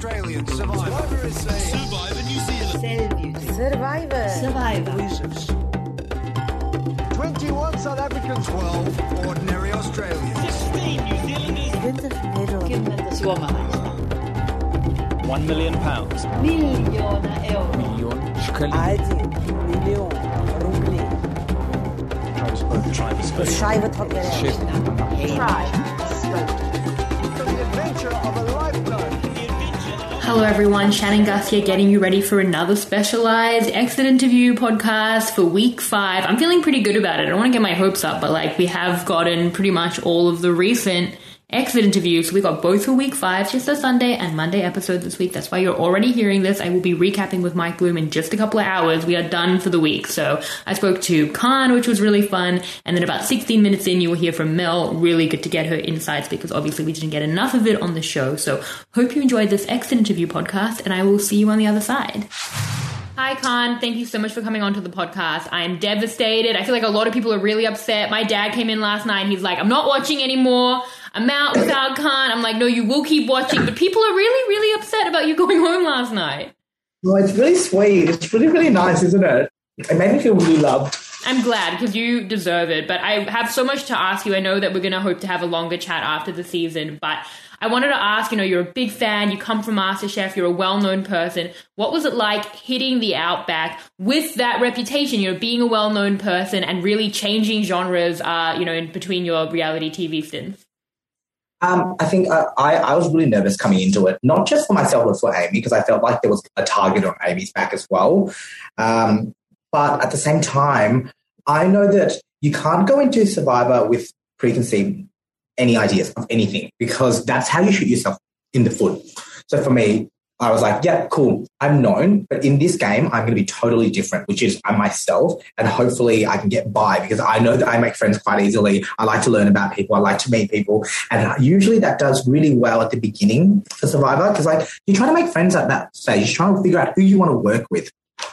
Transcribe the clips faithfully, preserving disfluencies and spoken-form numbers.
Australian Survivor. Survivor New Zealand. Survivor. Survivor. twenty-one South Africans. twelve ordinary Australians. sixteen New Zealanders. Suomalaiset. One million pounds. Miljoona euroa. Million shkelin. Один миллион рублей. Schreibe Ship. For the adventure of a lifetime. Hello everyone, Shannon Gus here, getting you ready for another specialized exit interview podcast for week five. I'm feeling pretty good about it. I don't want to get my hopes up, but like we have gotten pretty much all of the recent exit interviews. We got both for week five, just a Sunday and Monday episode this week. That's why you're already hearing this. I will be recapping with Mike Bloom in just a couple of hours. We are done for the week. So I spoke to Khan, which was really fun. And then about sixteen minutes in, you will hear from Mel. Really good to get her insights because obviously we didn't get enough of it on the show. So hope you enjoyed this exit interview podcast and I will see you on the other side. Hi, Khan. Thank you so much for coming on to the podcast. I am devastated. I feel like a lot of people are really upset. My dad came in last night. He's like, I'm not watching anymore. I'm out without Khan. I'm like, no, you will keep watching. But people are really, really upset about you going home last night. Well, it's really sweet. It's really, really nice, isn't it? It made me feel really loved. I'm glad because you deserve it. But I have so much to ask you. I know that we're going to hope to have a longer chat after the season. But I wanted to ask, you know, you're a big fan. You come from MasterChef. You're a well-known person. What was it like hitting the Outback with that reputation, you know, being a well-known person and really changing genres, uh, you know, in between your reality T V stints? Um, I think uh, I, I was really nervous coming into it, not just for myself, but for Amy, because I felt like there was a target on Amy's back as well. Um, but at the same time, I know that you can't go into Survivor with preconceived any ideas of anything because that's how you shoot yourself in the foot. So for me, I was like, yeah, cool. I'm known, but in this game, I'm going to be totally different, which is I'm myself, and hopefully I can get by because I know that I make friends quite easily. I like to learn about people. I like to meet people. And usually that does really well at the beginning for Survivor because like you're trying to make friends at that stage. You're trying to figure out who you want to work with.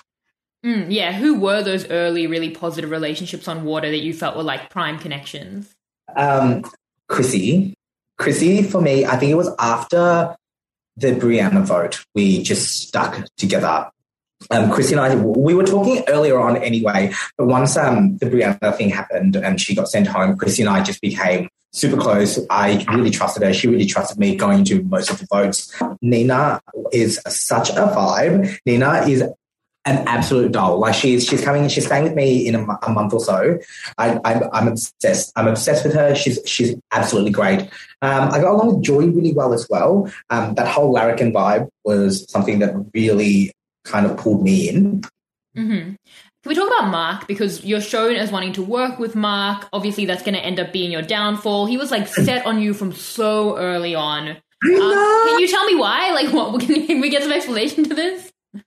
Mm, yeah. Who were those early, really positive relationships on water that you felt were like prime connections? Um, Chrissy. Chrissy, for me, I think it was after the Brianna vote, we just stuck together. Um, Chrissy and I, we were talking earlier on anyway, but once um, the Brianna thing happened and she got sent home, Chrissy and I just became super close. I really trusted her. She really trusted me going into most of the votes. Nina is such a vibe. Nina is an absolute doll. Like she's she's coming, she's staying with me in a, a month or so. I, I'm I'm obsessed. I'm obsessed with her. She's she's absolutely great. Um, I got along with Joy really well as well. Um, that whole Larrikin vibe was something that really kind of pulled me in. Mm-hmm. Can we talk about Mark? Because you're shown as wanting to work with Mark. Obviously, that's going to end up being your downfall. He was like set on you from so early on. Um, can you tell me why? Like, what? Can we get some explanation to this?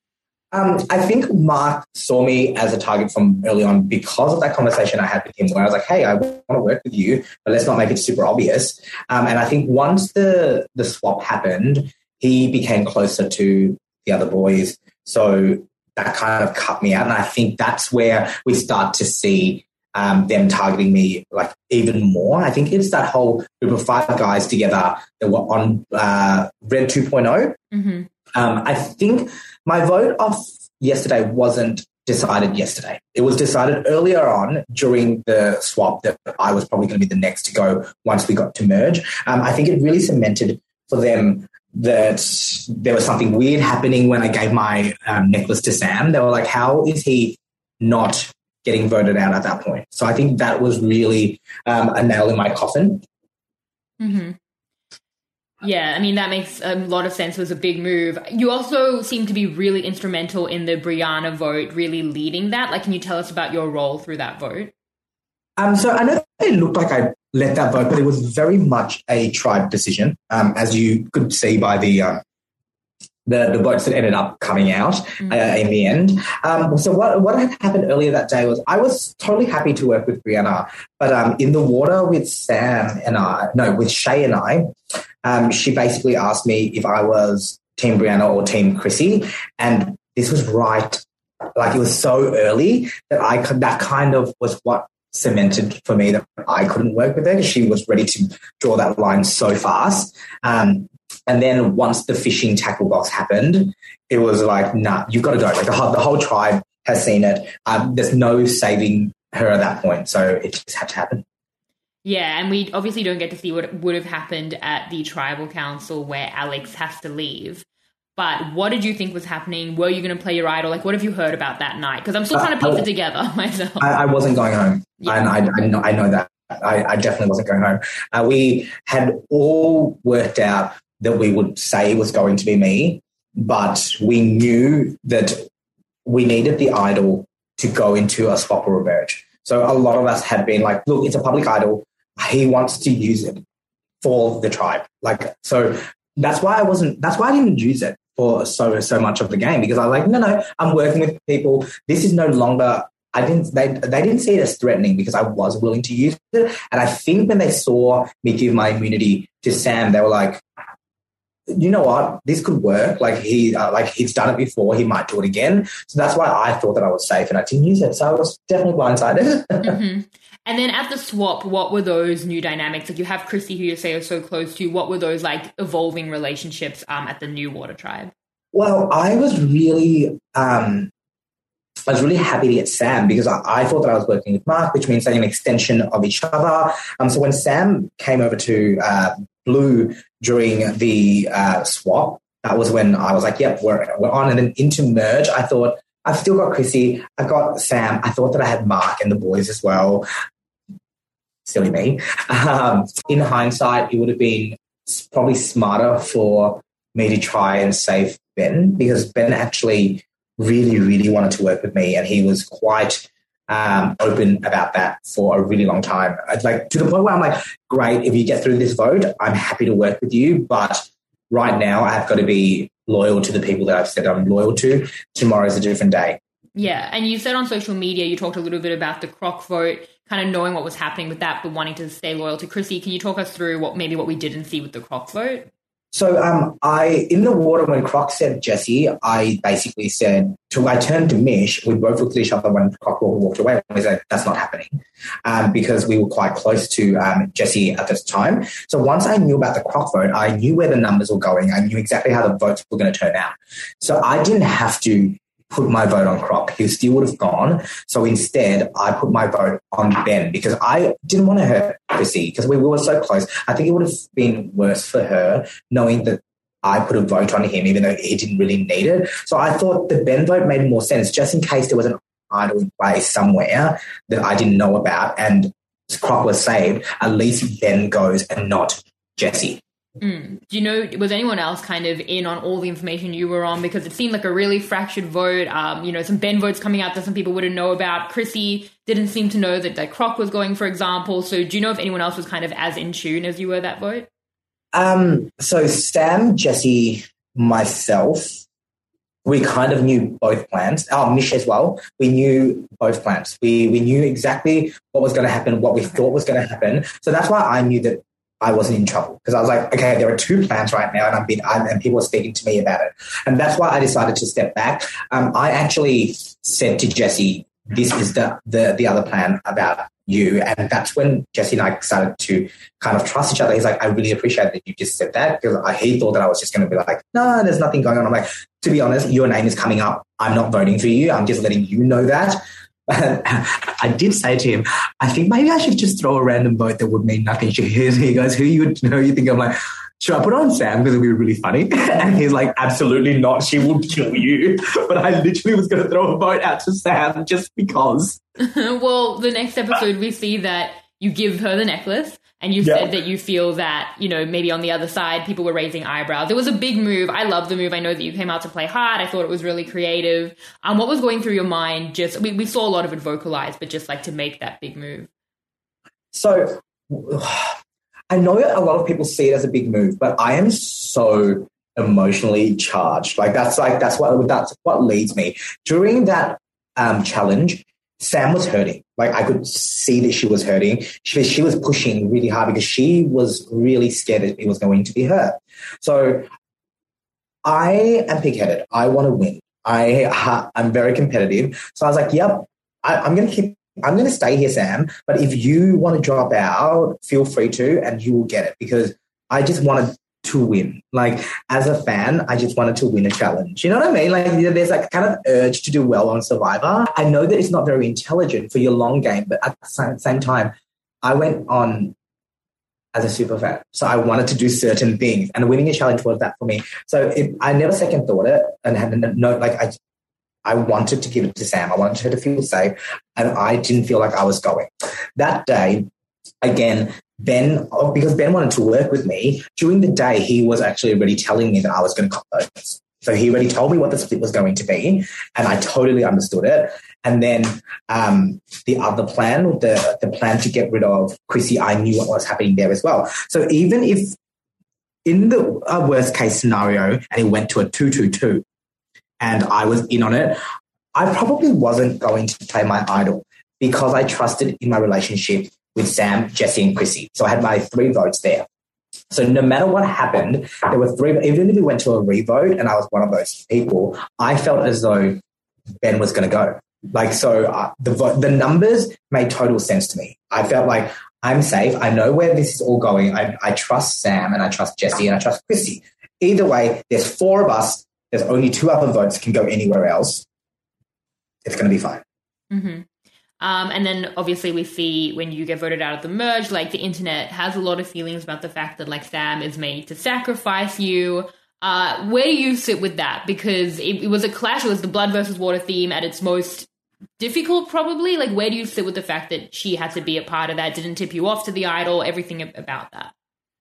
Um, I think Mark saw me as a target from early on because of that conversation I had with him where I was like, hey, I want to work with you, but let's not make it super obvious. Um, and I think once the, the swap happened, he became closer to the other boys. So that kind of cut me out. And I think that's where we start to see um, them targeting me like even more. I think it's that whole group of five guys together that were on uh, Red two point oh. Mm-hmm. Um, I think my vote of yesterday wasn't decided yesterday. It was decided earlier on during the swap that I was probably going to be the next to go once we got to merge. Um, I think it really cemented for them that there was something weird happening when I gave my um, necklace to Sam. They were like, how is he not getting voted out at that point? So I think that was really um, a nail in my coffin. Mm-hmm. Yeah, I mean, that makes a lot of sense. It was a big move. You also seem to be really instrumental in the Brianna vote, really leading that. Like, can you tell us about your role through that vote? Um, so I know it looked like I led that vote, but it was very much a tribe decision, um, as you could see by the um, the, the votes that ended up coming out mm-hmm. uh, in the end. Um, so what what had happened earlier that day was I was totally happy to work with Brianna, but um, in the water with Sam and I, no, with Shay and I, Um, she basically asked me if I was Team Brianna or Team Chrissy, and this was right. Like it was so early that I could. That kind of was what cemented for me that I couldn't work with her because she was ready to draw that line so fast. Um, and then once the fishing tackle box happened, it was like, nah, you've got to go. Like the whole, the whole tribe has seen it. Um, there's no saving her at that point. So it just had to happen. Yeah, and we obviously don't get to see what would have happened at the tribal council where Alex has to leave. But what did you think was happening? Were you going to play your idol? Like, what have you heard about that night? Because I'm still trying to piece uh, it together myself. I, I wasn't going home. Yeah. And I, I, know, I know that. I, I definitely wasn't going home. Uh, we had all worked out that we would say it was going to be me, but we knew that we needed the idol to go into a spot or emerge. So a lot of us had been like, look, it's a public idol. He wants to use it for the tribe. Like, so that's why I wasn't, that's why I didn't use it for so, so much of the game, because I was like, no, no, I'm working with people. This is no longer, I didn't, they, they didn't see it as threatening because I was willing to use it. And I think when they saw me give my immunity to Sam, they were like, you know what, this could work. Like he, uh, like he's done it before. He might do it again. So that's why I thought that I was safe and I didn't use it. So I was definitely blindsided. Mm-hmm. And then at the swap, what were those new dynamics? Like you have Chrissy, who you say are so close to. What were those like evolving relationships um, at the new Water Tribe? Well, I was really, um, I was really happy to get Sam because I, I thought that I was working with Mark, which means they're an extension of each other. Um, so when Sam came over to uh, Blue during the uh, swap, that was when I was like, yep, we're, we're on. And then into Merge, I thought, I've still got Chrissy, I've got Sam. I thought that I had Mark and the boys as well. Silly me. Um, in hindsight, it would have been probably smarter for me to try and save Ben, because Ben actually really, really wanted to work with me, and he was quite um, open about that for a really long time. I'd like to the point where I'm like, great, if you get through this vote, I'm happy to work with you, but right now I've got to be loyal to the people that I've said I'm loyal to. Tomorrow's a different day. Yeah, and you said on social media, you talked a little bit about the Croc vote, kind of knowing what was happening with that, but wanting to stay loyal to Chrissy. Can you talk us through what maybe what we didn't see with the Croc vote? So um, I, in the water, when Croc said Jesse, I basically said, to, I turned to Mish, we both looked at each other when Croc walked away, and we said, that's not happening, um, because we were quite close to um, Jesse at this time. So once I knew about the Croc vote, I knew where the numbers were going. I knew exactly how the votes were going to turn out. So I didn't have to put my vote on Croc. He still would have gone. So instead, I put my vote on Ben because I didn't want to hurt Chrissy because we were so close. I think it would have been worse for her knowing that I put a vote on him even though he didn't really need it. So I thought the Ben vote made more sense just in case there was an idol in place somewhere that I didn't know about and Croc was saved. At least Ben goes and not Jesse. Mm. Do you know, was anyone else kind of in on all the information you were on? Because it seemed like a really fractured vote. Um, you know, some Ben votes coming out that some people wouldn't know about. Chrissy didn't seem to know that, that Croc was going, for example. So do you know if anyone else was kind of as in tune as you were that vote? Um, so Sam, Jesse, myself, we kind of knew both plans. Oh, Mish as well. We knew both plans. We we knew exactly what was going to happen, what we thought was going to happen. So that's why I knew that I wasn't in trouble because I was like, okay, there are two plans right now and I'm being, and people are speaking to me about it. And that's why I decided to step back. Um, I actually said to Jesse, this is the, the, the other plan about you. And that's when Jesse and I started to kind of trust each other. He's like, I really appreciate that you just said that because I, he thought that I was just going to be like, no, there's nothing going on. I'm like, to be honest, your name is coming up. I'm not voting for you. I'm just letting you know that. I did say to him, I think maybe I should just throw a random vote that would mean nothing. He goes, who you know you think? I'm like, should I put on Sam because it would be really funny? And he's like, absolutely not. She will kill you. But I literally was going to throw a vote out to Sam just because. Well, the next episode we see that you give her the necklace and you yeah. said that you feel that, you know, maybe on the other side people were raising eyebrows. It was a big move. I love the move. I know that you came out to play hard. I thought it was really creative. Um, what was going through your mind? Just we, we saw a lot of it vocalized, but just like to make that big move. So I know a lot of people see it as a big move, but I am so emotionally charged. Like that's like that's what that's what leads me. During that um, challenge, Sam was hurting. Like I could see that she was hurting. She, she was pushing really hard because she was really scared that it was going to be her. So I am pig-headed. I want to win. I I'm very competitive. So I was like, yep, I, I'm going to keep. I'm going to stay here, Sam. But if you want to drop out, feel free to, and you will get it because I just want to to win. Like, as a fan, I just wanted to win a challenge. You know what I mean? Like, there's like kind of urge to do well on Survivor. I know that it's not very intelligent for your long game, but at the same, same time, I went on as a super fan. So I wanted to do certain things, and winning a challenge was that for me. So it, I never second thought it, and had no, like, I, I wanted to give it to Sam. I wanted her to feel safe, and I didn't feel like I was going. That day, again, Ben, because Ben wanted to work with me, during the day, he was actually already telling me that I was going to cop those. So he already told me what the split was going to be, and I totally understood it. And then um, the other plan, the, the plan to get rid of Chrissy, I knew what was happening there as well. So even if in the uh, worst case scenario, and it went to a two two two, and I was in on it, I probably wasn't going to play my idol because I trusted in my relationship with Sam, Jessie, and Chrissy. So I had my three votes there. So no matter what happened, there were three, even if we went to a revote and I was one of those people, I felt as though Ben was going to go. Like, so uh, the vo- the numbers made total sense to me. I felt like I'm safe. I know where this is all going. I, I trust Sam, and I trust Jessie, and I trust Chrissy. Either way, there's four of us. There's only two other votes can go anywhere else. It's going to be fine. Mm-hmm. Um, and then obviously we see when you get voted out of the merge, like the internet has a lot of feelings about the fact that like Sam is made to sacrifice you. Uh, where do you sit with that? Because it, it was a clash. It was the blood versus water theme at its most difficult, probably. Like, where do you sit with the fact that she had to be a part of that? Didn't tip you off to the idol? Everything about that.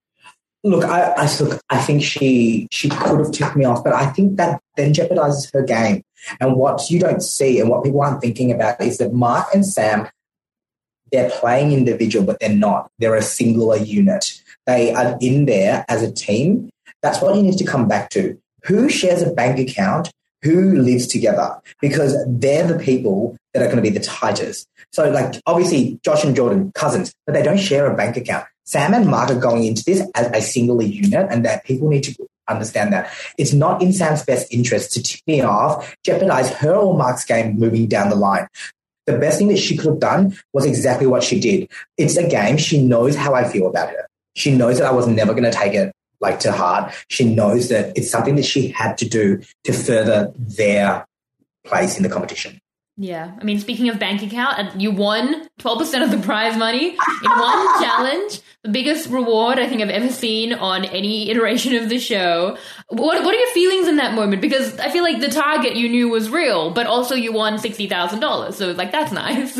Look, I, I look. I think she she could have tipped me off, but I think that then jeopardizes her game. And what you don't see and what people aren't thinking about is that Mark and Sam, they're playing individual, but they're not. They're a singular unit. They are in there as a team. That's what you need to come back to. Who shares a bank account? Who lives together? Because they're the people that are going to be the tightest. So, like, obviously, Josh and Jordan, cousins, but they don't share a bank account. Sam and Mark are going into this as a singular unit, and that people need to understand that. It's not in Sam's best interest to tip me off, jeopardize her or Mark's game moving down the line. The best thing that she could have done was exactly what she did. It's a game. She knows how I feel about her. She knows that I was never going to take it like to heart. She knows that it's something that she had to do to further their place in the competition. Yeah. I mean, speaking of bank account, you won twelve percent of the prize money in one challenge, the biggest reward I think I've ever seen on any iteration of the show. What What are your feelings in that moment? Because I feel like the target you knew was real, but also you won sixty thousand dollars. So, like, that's nice.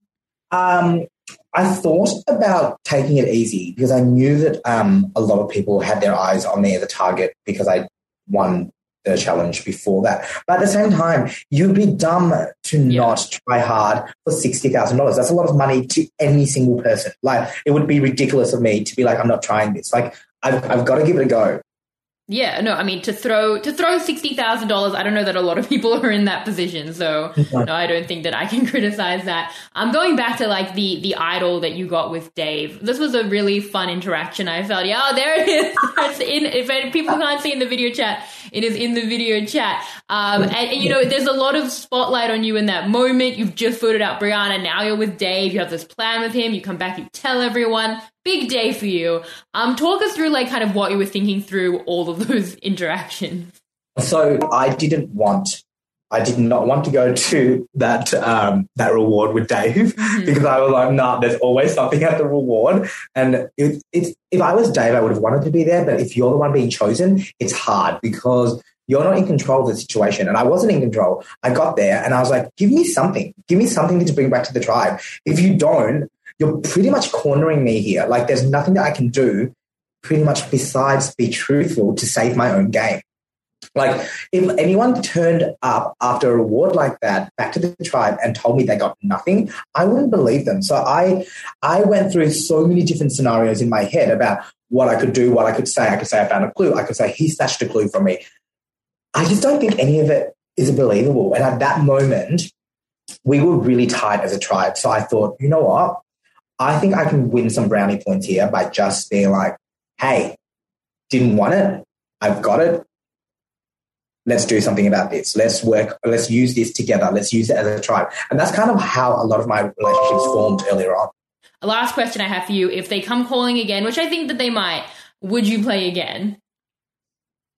Um, I thought about taking it easy because I knew that um, a lot of people had their eyes on me as a target because I won the challenge before that. But at the same time, you'd be dumb to yeah. not try hard for sixty thousand dollars. That's a lot of money to any single person. Like, it would be ridiculous of me to be like, I'm not trying this. Like, I've, I've got to give it a go. Yeah, no, I mean, to throw to throw sixty thousand dollars, I don't know that a lot of people are in that position, so no, I don't think that I can criticize that. I'm going back to, like, the the idol that you got with Dave. This was a really fun interaction, I felt. Yeah, oh, there it is. It's in, if people can't see in the video chat, it is in the video chat. Um, and, and, you know, there's a lot of spotlight on you in that moment. You've just voted out Brianna, now you're with Dave, you have this plan with him, you come back, you tell everyone. Big day for you. Um, talk us through, like, kind of what you were thinking through all of those interactions. So I didn't want, I did not want to go to that um, that reward with Dave mm-hmm. because I was like, nah, there's always something at the reward. And it, it's, if I was Dave, I would have wanted to be there. But if you're the one being chosen, it's hard because you're not in control of the situation. And I wasn't in control. I got there and I was like, give me something. Give me something to bring back to the tribe. If you don't, you're pretty much cornering me here. Like, there's nothing that I can do pretty much besides be truthful to save my own game. Like, if anyone turned up after a reward like that back to the tribe and told me they got nothing, I wouldn't believe them. So I I went through so many different scenarios in my head about what I could do, what I could say. I could say I found a clue. I could say he snatched a clue from me. I just don't think any of it is believable. And at that moment, we were really tight as a tribe. So I thought, you know what? I think I can win some brownie points here by just being like, hey, didn't want it. I've got it. Let's do something about this. Let's work. Let's use this together. Let's use it as a tribe. And that's kind of how a lot of my relationships formed earlier on. A last question I have for you. If they come calling again, which I think that they might, would you play again?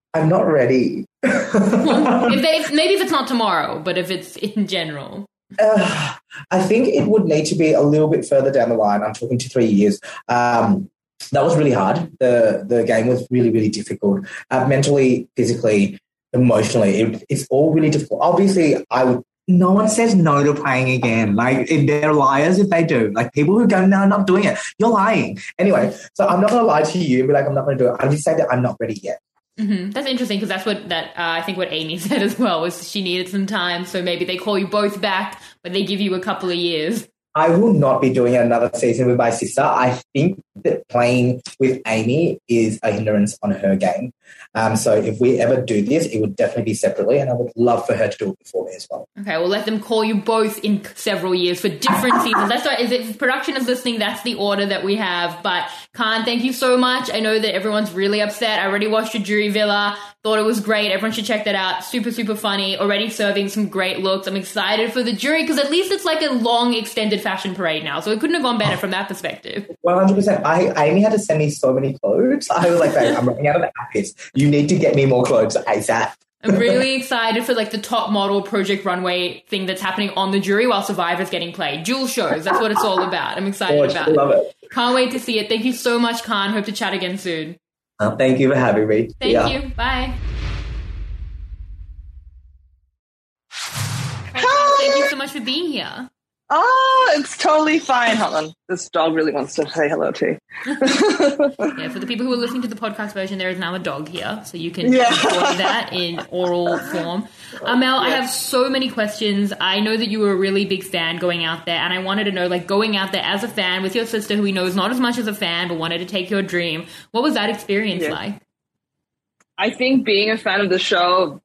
I'm not ready. if they, maybe if it's not tomorrow, but if it's in general. Uh, I think it would need to be a little bit further down the line. I'm talking to three years. Um, that was really hard. The the game was really, really difficult. Uh, mentally, physically, emotionally, it, it's all really difficult. Obviously, I would. No one says no to playing again. Like, if they're liars if they do. Like, people who go, no, I'm not doing it. You're lying. Anyway, so I'm not going to lie to you and be like, I'm not going to do it. I'm just saying that I'm not ready yet. Mm-hmm. That's interesting because that's what that uh, I think what Amy said as well was she needed some time. So maybe they call you both back, but they give you a couple of years. I will not be doing another season with my sister. I think that playing with Amy is a hindrance on her game. Um, so if we ever do this, it would definitely be separately, and I would love for her to do it before me as well. Okay, we'll let them call you both in several years for different seasons. That's right. Is it, if production is listening, that's the order that we have. But Khan, thank you so much. I know that everyone's really upset. I already watched your Jury Villa. Thought it was great. Everyone should check that out. Super, super funny. Already serving some great looks. I'm excited for the jury because at least it's like a long, extended fashion parade now. So it couldn't have gone better from that perspective. one hundred percent. I, Amy had to send me so many clothes. I was like, babe, I'm running out of outfits. You need to get me more clothes ASAP. I'm really excited for like the top model Project Runway thing that's happening on the jury while Survivor's getting played. Jewel shows. That's what it's all about. I'm excited Oh, about I love it. Can't wait to see it. Thank you so much, Khan. Hope to chat again soon. Uh, thank you for having me. Thank Yeah. you. Bye. Thank you so much for being here. Oh, it's totally fine. Hold on. This dog really wants to say hello to you. Yeah, for the people who are listening to the podcast version, there is now a dog here, so you can Yeah. enjoy that in oral form. Amel, I have so many questions. I know that you were a really big fan going out there, and I wanted to know, like, going out there as a fan with your sister, who we know is not as much as a fan, but wanted to take your dream. What was that experience Yeah. like? I think being a fan of the show,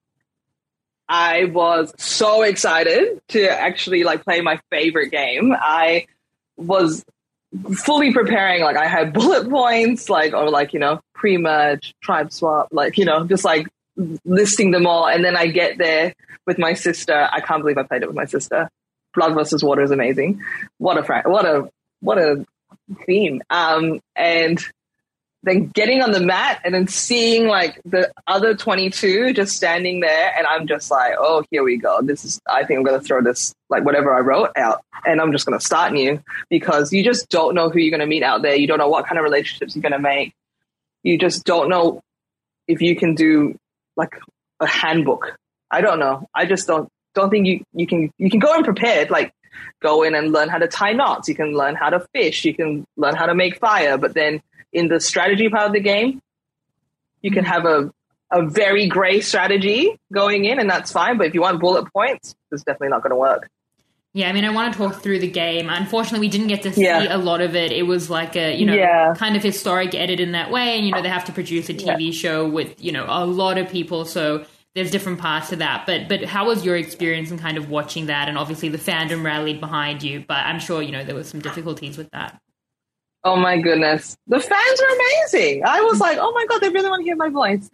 I was so excited to actually like play my favorite game. I was fully preparing, like I had bullet points, like, or like, you know, pre-merge, tribe swap, like, you know, just like listing them all. And then I get there with my sister. I can't believe I played it with my sister. Blood versus Water is amazing. What a, fra- what a, what a theme. Um, and then getting on the mat and then seeing like the other twenty-two just standing there, and I'm just like, oh, here we go. This is, I think I'm going to throw this, like whatever I wrote out, and I'm just going to start new, because you just don't know who you're going to meet out there. You don't know what kind of relationships you're going to make. You just don't know if you can do like a handbook. I don't know. I just don't, don't think you, you can, you can go in prepared, like go in and learn how to tie knots. You can learn how to fish. You can learn how to make fire, but then in the strategy part of the game, you can have a, a very gray strategy going in, and that's fine. But if you want bullet points, it's definitely not going to work. Yeah, I mean, I want to talk through the game. Unfortunately, we didn't get to see Yeah. a lot of it. It was like a, you know, Yeah. kind of historic edit in that way. And, you know, they have to produce a T V Yeah. show with, you know, a lot of people. So there's different parts to that. But but how was your experience in kind of watching that? And obviously the fandom rallied behind you. But I'm sure, you know, there was some difficulties with that. Oh my goodness. The fans are amazing. I was like, oh my God, they really want to hear my voice.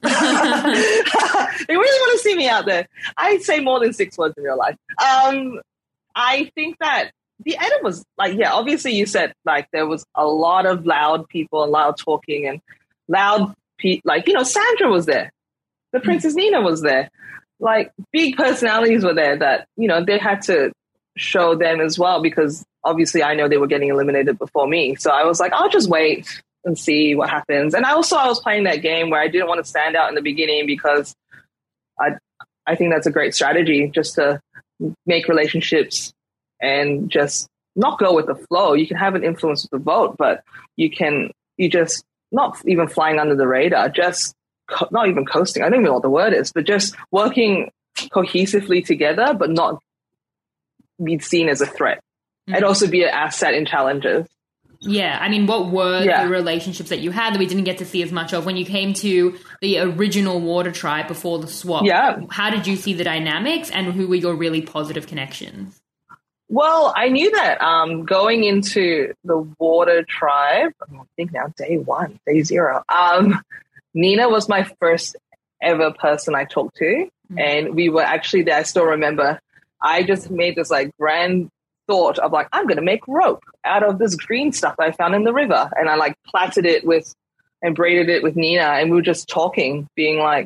They really want to see me out there. I say more than six words in real life. Um, I think that the edit was like, yeah, obviously you said like there was a lot of loud people and loud talking and loud, pe- like, you know, Sandra was there. The Princess Nina was there. Like big personalities were there that, you know, they had to show them as well, because obviously I know they were getting eliminated before me. So I was like, I'll just wait and see what happens. And I also, I was playing that game where I didn't want to stand out in the beginning, because I, I think that's a great strategy, just to make relationships and just not go with the flow. You can have an influence with the vote, but you can, you just not even flying under the radar, just co- not even coasting. I don't even know what the word is, but just working cohesively together, but not be seen as a threat. Mm-hmm. And also be an asset in challenges. Yeah, I mean, what were Yeah. the relationships that you had that we didn't get to see as much of when you came to the original Water Tribe before the swap? Yeah. How did you see the dynamics, and who were your really positive connections? Well, I knew that um, going into the Water Tribe, I think now day one, day zero, um, Nina was my first ever person I talked to. Mm-hmm. And we were actually there. I still remember, I just made this like grand thought of like, I'm going to make rope out of this green stuff I found in the river. And I like plaited it with and braided it with Nina. And we were just talking, being like,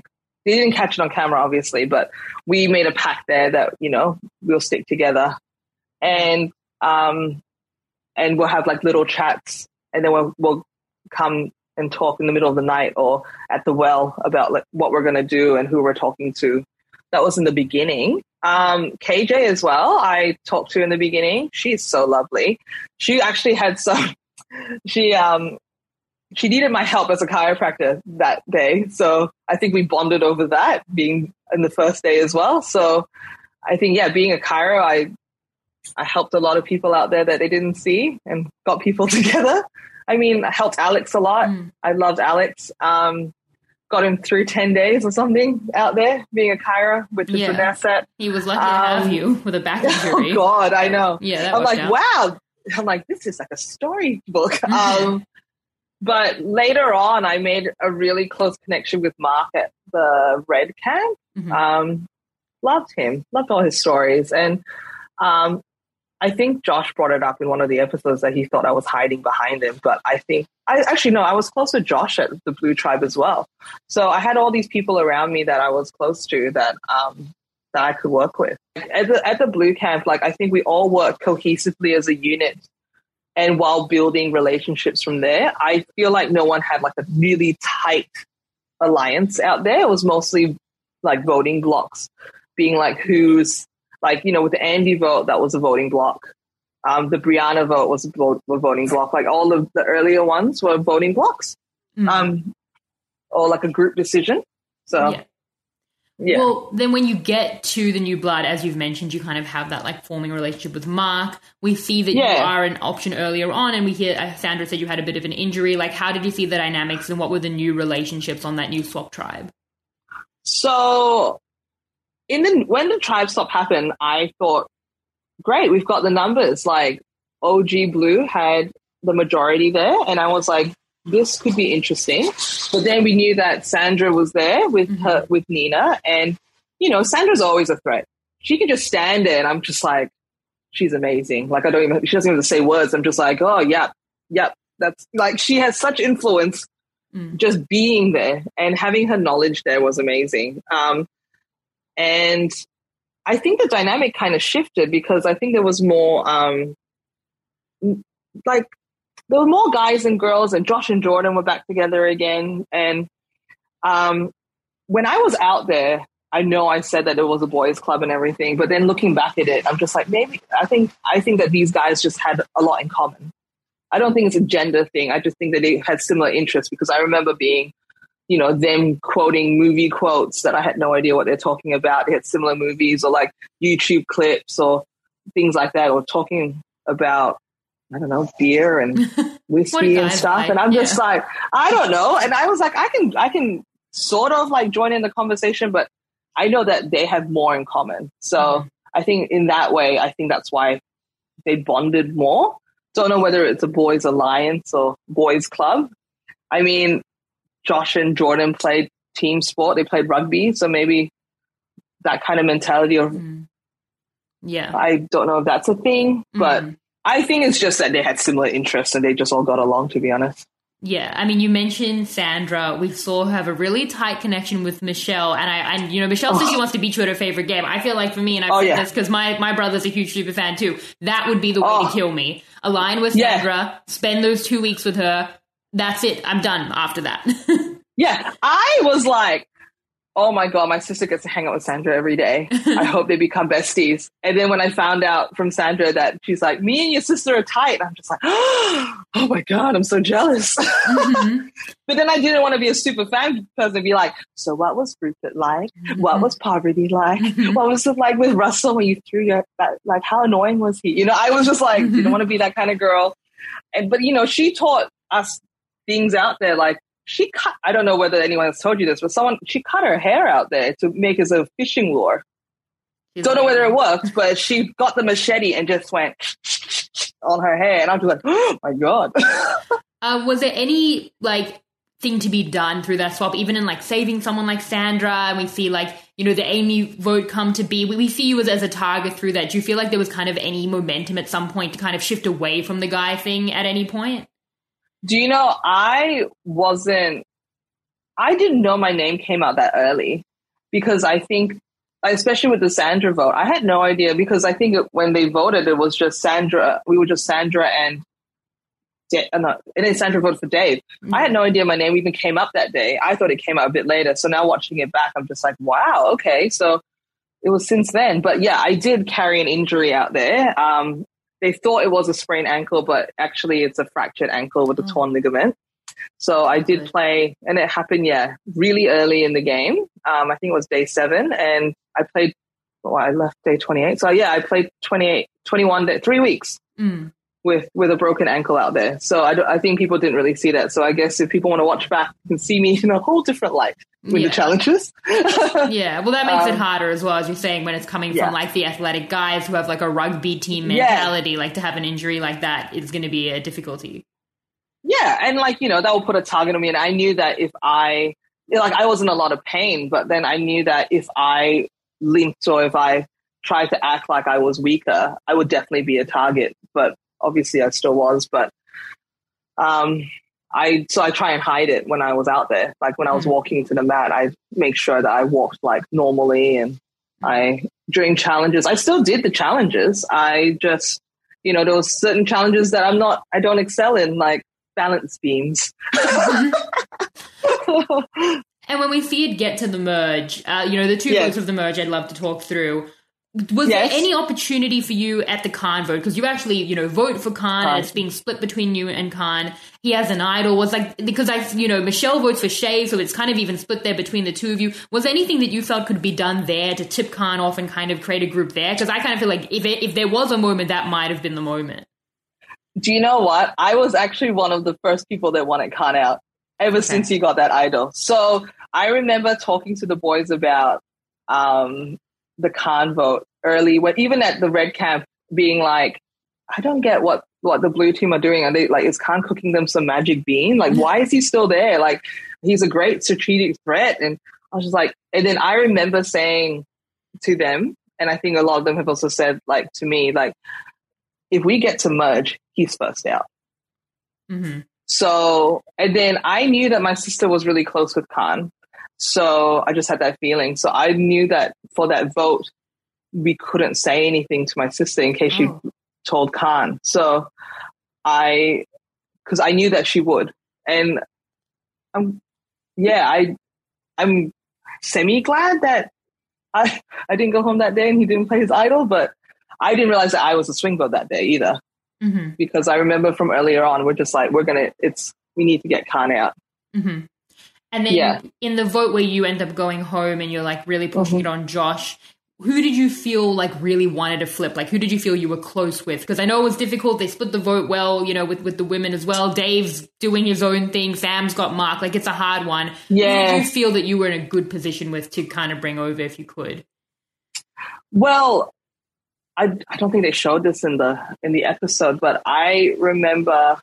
they didn't catch it on camera, obviously, but we made a pact there that, you know, we'll stick together and, um, and we'll have like little chats and then we'll, we'll come and talk in the middle of the night or at the well about like what we're going to do and who we're talking to. That was in the beginning. Um, K J as well, I talked to in the beginning. She's so lovely. She actually had some, she, um, she needed my help as a chiropractor that day. So I think we bonded over that being in the first day as well. So I think, yeah, being a chiro, I, I helped a lot of people out there that they didn't see and got people together. I mean, I helped Alex a lot. Mm. I loved Alex. Um, got him through ten days or something out there being a chiro with the yeah. asset. He was lucky um, to have you with a back injury. Oh God, I know. Yeah, that I'm like, out. wow. I'm like, this is like a storybook. um, but later on, I made a really close connection with Mark at the Red Camp. Mm-hmm. Um, loved him, loved all his stories. And um, I think Josh brought it up in one of the episodes that he thought I was hiding behind him. But I think, I actually, no, I was close with Josh at the Blue Tribe as well. So I had all these people around me that I was close to that um, that I could work with. At the, at the Blue Camp, like I think we all worked cohesively as a unit. And while building relationships from there, I feel like no one had like a really tight alliance out there. It was mostly like voting blocks, being like who's like, you know, with the Andy vote, that was a voting block. Um, the Brianna vote was a, vote, a voting block. Like all of the earlier ones were voting blocks, mm-hmm. um, or like a group decision. So. Yeah. Yeah. Well, then when you get to the New Blood, as you've mentioned, you kind of have that like forming relationship with Mark. We see that yeah. you are an option earlier on, and we hear uh, Sandra said you had a bit of an injury. Like, how did you see the dynamics and what were the new relationships on that new swap tribe? So in the, when the tribe swap happened, I thought, great, we've got the numbers. Like O G Blue had the majority there, and I was like, this could be interesting. But then we knew that Sandra was there with mm-hmm. her, with Nina. And, you know, Sandra's always a threat. She can just stand there and I'm just like, she's amazing. Like, I don't even, she doesn't even say words. I'm just like, oh, yep, yep. That's like, she has such influence mm. just being there, and having her knowledge there was amazing. Um, and I think the dynamic kind of shifted because I think there was more, um, like, there were more guys and girls, and Josh and Jordan were back together again. And um, when I was out there, I know I said that it was a boys' club and everything, but then looking back at it, I'm just like, maybe I think I think that these guys just had a lot in common. I don't think it's a gender thing. I just think that they had similar interests, because I remember being, you know, them quoting movie quotes that I had no idea what they're talking about. They had similar movies or like YouTube clips or things like that, or talking about, I don't know, beer and whiskey and stuff. Like, and I'm yeah. just like, I don't know. And I was like, I can, I can sort of like join in the conversation, but I know that they have more in common. So mm-hmm. I think in that way, I think that's why they bonded more. Don't know whether it's a boys' alliance or boys' club. I mean, Josh and Jordan played team sport. They played rugby. So maybe that kind of mentality of, mm-hmm. yeah, I don't know if that's a thing, mm-hmm. but I think it's just that they had similar interests and they just all got along, to be honest. Yeah, I mean, you mentioned Sandra. We saw her have a really tight connection with Michelle, and I, and you know, Michelle oh. says she wants to beat you at her favorite game. I feel like for me, and I've oh, said yeah. this because my my brother's a huge super fan too. That would be the way oh. to kill me. Align with yeah. Sandra, spend those two weeks with her. That's it. I'm done after that. Yeah, I was like, oh my God, my sister gets to hang out with Sandra every day. I hope they become besties. And then when I found out from Sandra that she's like, me and your sister are tight, I'm just like, oh my God, I'm so jealous. Mm-hmm. But then I didn't want to be a super fan person and be like, so what was Rupert like? Mm-hmm. What was Poverty like? Mm-hmm. What was it like with Russell when you threw your, like, how annoying was he? You know, I was just like, mm-hmm. didn't want to be that kind of girl. And, but, you know, she taught us things out there, like, she cut, I don't know whether anyone has told you this, but someone, she cut her hair out there to make as a fishing lure. She's don't know whether it worked, but she got the machete and just went on her hair. And I'm just like, oh my God. uh, was there any like thing to be done through that swap, even in like saving someone like Sandra? And we see like, you know, the Amy vote come to be. We, we see you as, as a target through that. Do you feel like there was kind of any momentum at some point to kind of shift away from the guy thing at any point? Do you know, I wasn't, I didn't know my name came out that early. because I think, especially with the Sandra vote, I had no idea because I think it, when they voted, it was just Sandra. We were just Sandra and Da- uh, no, and then Sandra voted for Dave. Mm-hmm. I had no idea my name even came up that day. I thought it came up a bit later. So now watching it back, I'm just like, wow, okay. So it was since then. But yeah, I did carry an injury out there. Um, they thought it was a sprained ankle, but actually it's a fractured ankle with a torn ligament. So I did play, and it happened, yeah, really early in the game. Um, I think it was day seven, and I played, well, I left day twenty-eight. So yeah, I played twenty-eight, twenty-one, day, three weeks mm. with, with a broken ankle out there. So I, I think people didn't really see that. So I guess if people want to watch back, you can see me in a whole different light with yeah. the challenges. Yeah, well, that makes um, it harder as well, as you're saying, when it's coming yeah. from like the athletic guys who have like a rugby team mentality, yeah. like to have an injury like that is going to be a difficulty. Yeah, and like, you know, that will put a target on me. And I knew that if I, like, I was in a lot of pain, but then I knew that if I limped or if I tried to act like I was weaker, I would definitely be a target. But obviously I still was. But um, I, so I try and hide it when I was out there. Like when I was mm-hmm. walking to the mat, I make sure that I walked like normally. And I, during challenges, I still did the challenges. I just, you know, there was certain challenges that I'm not, I don't excel in, like balance beams. And when we see it get to the merge, uh, you know, the two yes. votes of the merge I'd love to talk through. Was yes. there any opportunity for you at the Khan vote? Because you actually, you know, vote for Khan and it's being split between you and Khan. He has an idol. Was like, because I, you know, Michelle votes for Shay, so it's kind of even split there between the two of you. Was there anything that you felt could be done there to tip Khan off and kind of create a group there? Because I kind of feel like if it, if there was a moment, that might have been the moment. Do you know what? I was actually one of the first people that wanted Khan out ever okay. since he got that idol. So I remember talking to the boys about um, the Khan vote early, when even at the red camp, being like, I don't get what, what the blue team are doing. Are they like, is Khan cooking them some magic bean? Like, why is he still there? Like, he's a great strategic threat. And I was just like, and then I remember saying to them, and I think a lot of them have also said like to me, like, if we get to merge, he's first out. Mm-hmm. So, and then I knew that my sister was really close with Khan. So I just had that feeling. So I knew that for that vote, we couldn't say anything to my sister in case oh. she told Khan. So I, because I knew that she would. And um, yeah, I, I'm semi-glad that I, I didn't go home that day and he didn't play his idol, but I didn't realize that I was a swing vote that day either. Mm-hmm. Because I remember from earlier on, we're just like, we're going to, it's, we need to get Khan out. Mm-hmm. And then yeah. in the vote where you end up going home and you're like really pushing mm-hmm. it on Josh, who did you feel like really wanted to flip? Like, who did you feel you were close with? Because I know it was difficult. They split the vote well, you know, with, with the women as well. Dave's doing his own thing. Sam's got Mark. Like, it's a hard one. Yeah. Who did you feel that you were in a good position with to kind of bring over if you could? Well, I, I don't think they showed this in the in the episode, but I remember,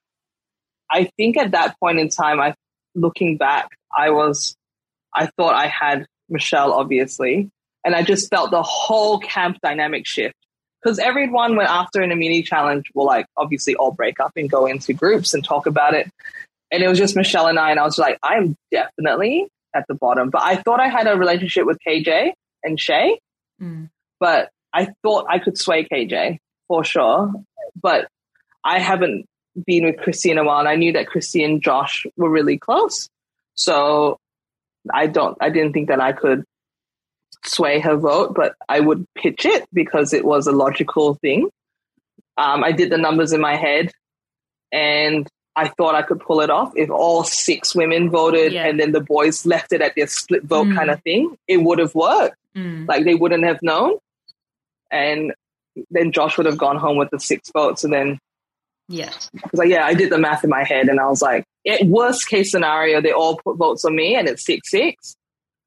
I think at that point in time, I looking back, I was, I thought I had Michelle, obviously, and I just felt the whole camp dynamic shift because everyone went after an immunity challenge will like obviously all break up and go into groups and talk about it, and it was just Michelle and I, and I was like, I'm definitely at the bottom, but I thought I had a relationship with K J and Shay, mm. but I thought I could sway K J for sure, but I haven't been with Chrissy in a while, and I knew that Chrissy and Josh were really close. So I don't, I didn't think that I could sway her vote, but I would pitch it because it was a logical thing. Um, I did the numbers in my head, and I thought I could pull it off. If all six women voted yeah. and then the boys left it at their split vote mm. kind of thing, it would have worked. Mm. Like they wouldn't have known. And then Josh would have gone home with the six votes. And then, yeah, because like, yeah, I did the math in my head and I was like, it, worst case scenario, they all put votes on me and it's six six.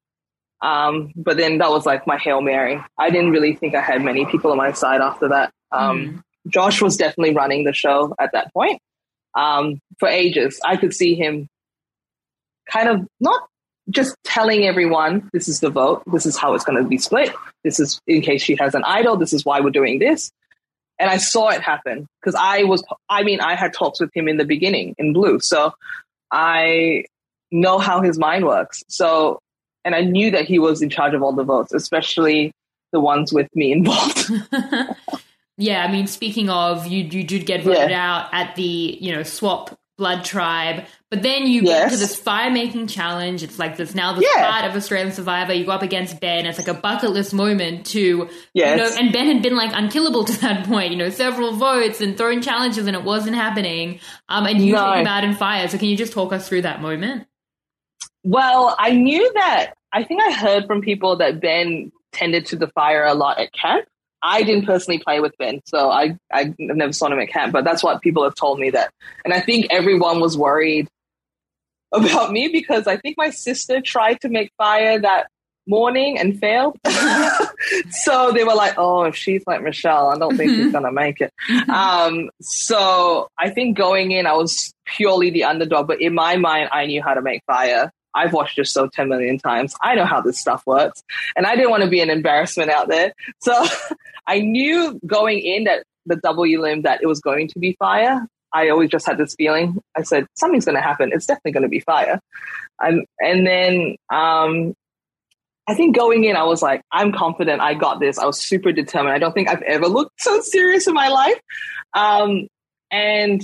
Um, but then that was like my Hail Mary. I didn't really think I had many people on my side after that. Um, mm. Josh was definitely running the show at that point. Um, for ages, I could see him kind of not just telling everyone, this is the vote, this is how it's going to be split, this is in case she has an idol, this is why we're doing this. And I saw it happen because I was, I mean, I had talks with him in the beginning in Blue. So I know how his mind works. So and I knew that he was in charge of all the votes, especially the ones with me involved. Yeah, I mean, speaking of, you you did get voted Yeah. out at the, you know, swap blood tribe, but then you Yes. get to this fire making challenge. It's like this now the Yeah. start of Australian Survivor. You go up against Ben. It's like a bucket list moment to, Yes. you know, and Ben had been like unkillable to that point, you know, several votes and throwing challenges and it wasn't happening. Um, and you No. came out in fire. So can you just talk us through that moment? Well, I knew that, I think I heard from people that Ben tended to the fire a lot at camp. I didn't personally play with Ben, so I, I never saw him at camp, but that's what people have told me that. And I think everyone was worried about me because I think my sister tried to make fire that morning and failed. So they were like, oh, if she's like Michelle, I don't think she's going to make it. Um, so I think going in, I was purely the underdog, but in my mind, I knew how to make fire. I've watched your show ten million times. I know how this stuff works. And I didn't want to be an embarrassment out there. So I knew going in that the W limb that it was going to be fire. I always just had this feeling. I said, something's going to happen. It's definitely going to be fire. And, and then um, I think going in, I was like, I'm confident. I got this. I was super determined. I don't think I've ever looked so serious in my life. Um, and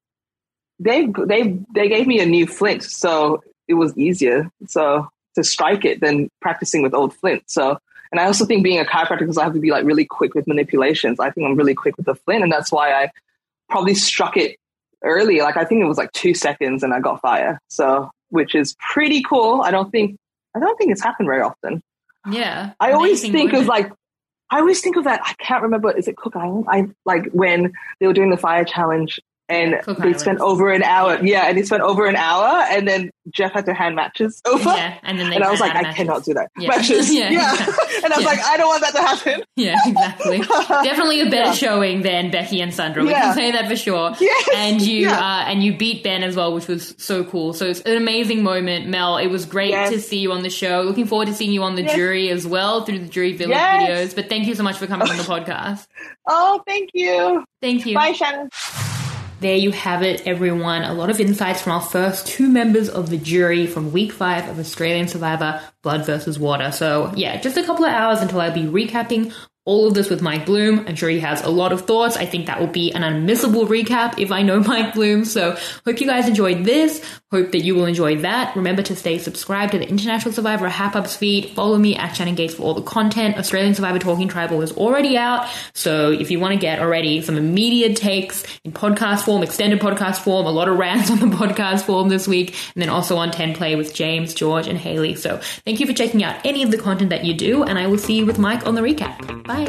they, they, they gave me a new flint. So it was easier so to strike it than practicing with old flint. So, and I also think being a chiropractor, because I have to be like really quick with manipulations, I think I'm really quick with the flint, and that's why I probably struck it early. Like I think it was like two seconds and I got fire. So, which is pretty cool. I don't think, I don't think it's happened very often. Yeah. I always Amazing think moment. of like, I always think of that. I can't remember. Is it Cook Island? I like when they were doing the fire challenge. And Cook they Islands. spent over an hour. Yeah, and they spent over an hour, and then Jeff had to hand matches over. Yeah, and then they and I was ran like, out of I matches. cannot do that. Yeah. Matches. Yeah. Yeah. And I was Yeah. like, I don't want that to happen. Yeah, exactly. Definitely a better Yeah. showing than Becky and Sandra. We Yeah. can say that for sure. Yes. And you Yeah. uh, and you beat Ben as well, which was so cool. So it's an amazing moment, Mel. It was great Yes. to see you on the show. Looking forward to seeing you on the Yes. jury as well through the Jury Village Yes. videos. But thank you so much for coming on the podcast. Oh, thank you. Thank you. Bye, Shannon. There you have it, everyone. A lot of insights from our first two members of the jury from week five of Australian Survivor, Blood versus Water. So yeah, just a couple of hours until I'll be recapping all of this with Mike Bloom. I'm sure he has a lot of thoughts. I think that will be an unmissable recap if I know Mike Bloom. So hope you guys enjoyed this. Hope that you will enjoy that. Remember to stay subscribed to the International Survivor Hap-Ups feed. Follow me at Shannon Gates for all the content. Australian Survivor Talking Tribal is already out. So if you want to get already some immediate takes in podcast form, extended podcast form, a lot of rants on the podcast form this week, and then also on ten Play with James, George, and Haley. So thank you for checking out any of the content that you do, and I will see you with Mike on the recap. Bye.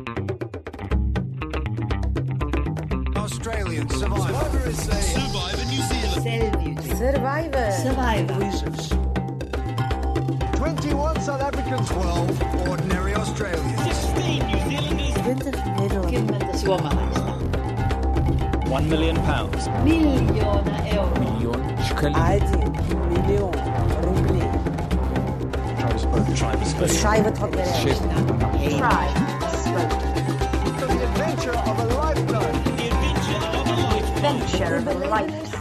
Australian Survivor is a Survivor New Zealand. Survivor. Survivor. twenty-one South Africans, twelve ordinary Australians. sixteen New Zealanders. twintig Nederlanders. kymmentä suomalaista. One million pounds. Miljoona euroa. Million shkelin. один миллион рублей. Schreiber tot Shit. For the adventure of a lifetime. The adventure of a lifetime. Adventure of a lifetime.